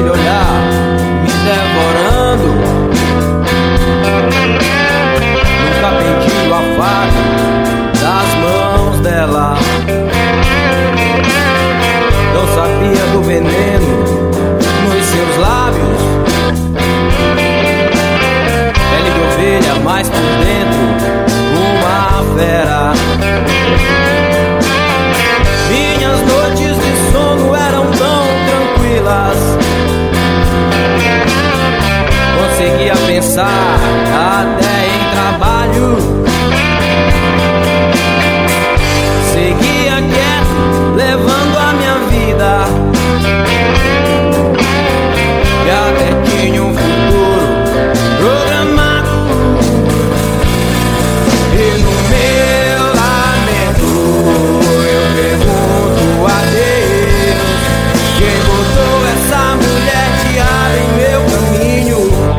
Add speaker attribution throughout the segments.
Speaker 1: aquele olhar me devorando. Nunca perdi o afago das mãos dela. Não sabia do veneno nos seus lábios. Pele de ovelha, mas por dentro uma fera. Minhas noites de sono eram tão tranquilas. Conseguia pensar até em trabalho. Seguia quieto, levando a minha vida. E até tinha um futuro programado. E no meu lamento eu pergunto a Deus: quem botou essa mulher diabo em meu caminho?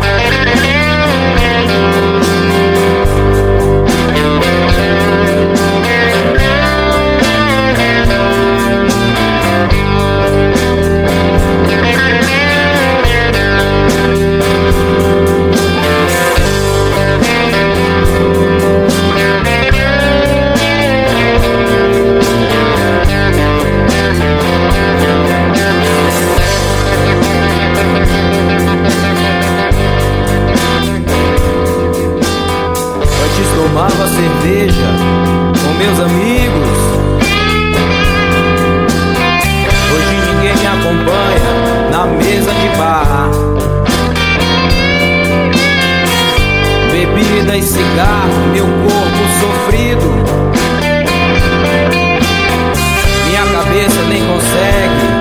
Speaker 1: Tomava cerveja com meus amigos. Hoje ninguém me acompanha na mesa de bar. Bebida e cigarro, meu corpo sofrido. Minha cabeça nem consegue